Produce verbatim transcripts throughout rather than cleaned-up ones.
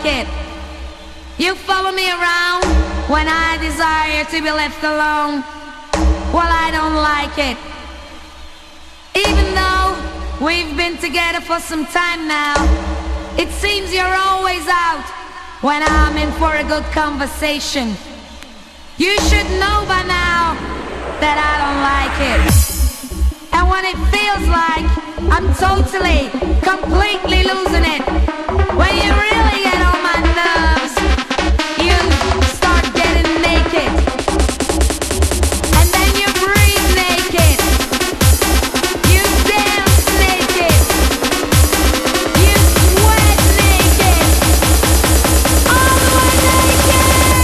like it. You follow me around when I desire to be left alone. Well, I don't like it. Even though we've been together for some time now, it seems you're always out when I'm in for a good conversation. You should know by now that I don't like it. And when it feels like I'm totally, completely losing it, when you really get on my nerves, you start getting naked. And then you breathe naked. You dance naked. You sweat naked. All the way naked!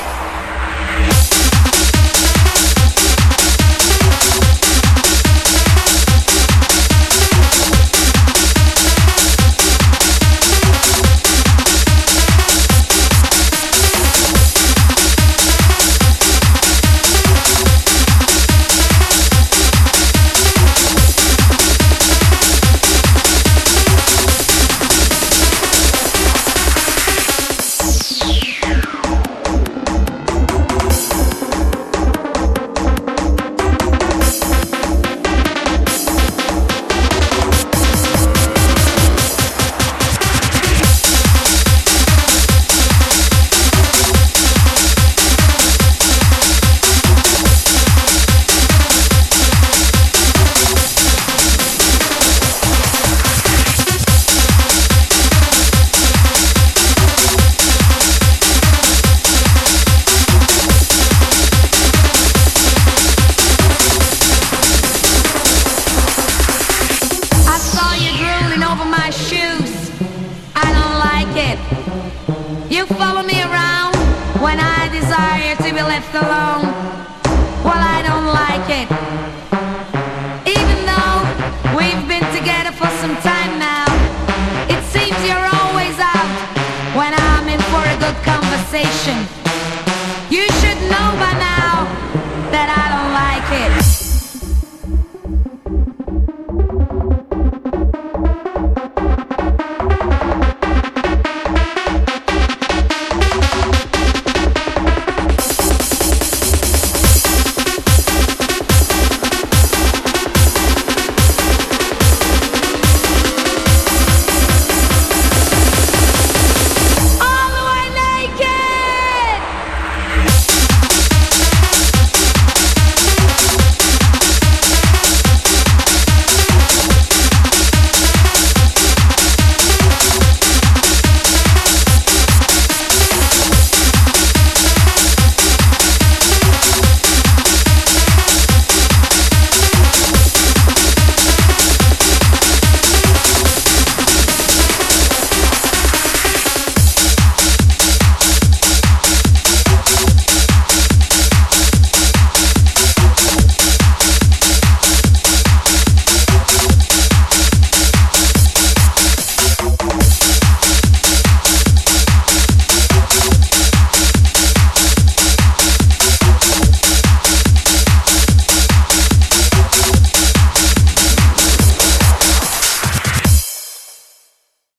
You follow me around when I desire to be left alone. Well, I don't like it. Even though we've been together for some time now, it seems you're always out when I'm in for a good conversation.